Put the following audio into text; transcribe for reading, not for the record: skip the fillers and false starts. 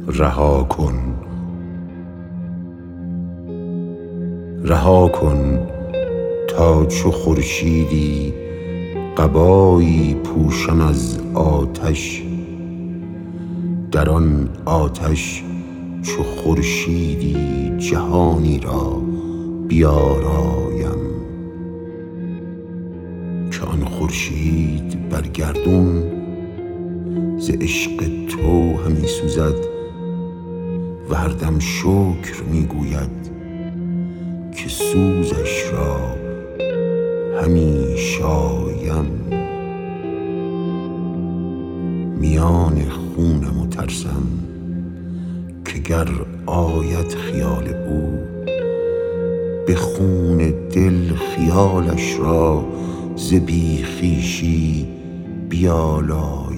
رها کن تا چو خورشیدی قبایی پوشم از آتش، در آن آتش چو خورشیدی جهانی را بیارایم، که آن خورشید بر گردون ز عشق تو همی سوزد و هر دم شکر می گوید که سوزش را همی شایم. میان خونم و ترسم که گر آید خیال او، به خون دل خیالش را ز بی خویشی بیالایم.